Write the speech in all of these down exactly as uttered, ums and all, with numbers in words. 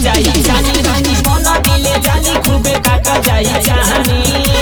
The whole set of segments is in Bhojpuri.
जाई जानी रानी मन दिले जानी खूबे काट जाई जानी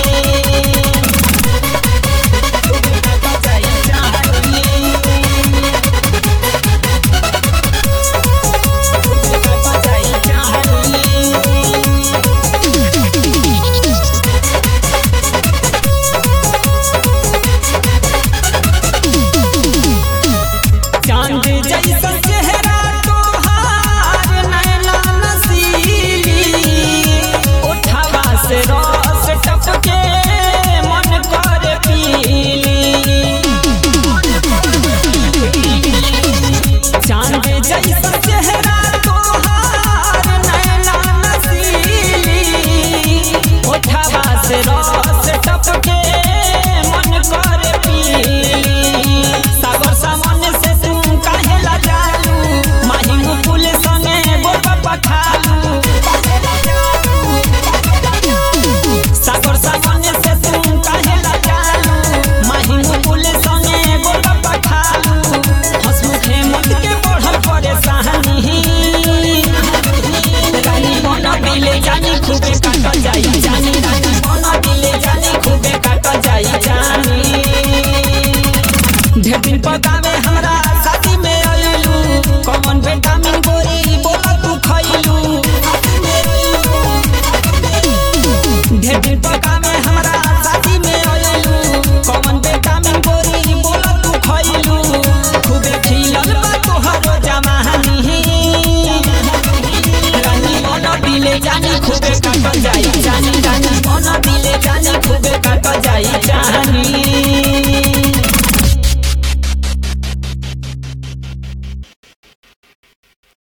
पकावे हमरा शादी में आइलू कौन विटामिन गोरी बोला तू खइलू ढेर पकावे हमरा शादी में आइलू कौन विटामिन गोरी बोला तू खइलू खूबे खिलल बा तोहरो जमानी रानी मन दिले जानी खूबे काट जाई जानी रानी मन दिले जानी खूबे काट जाई जानी।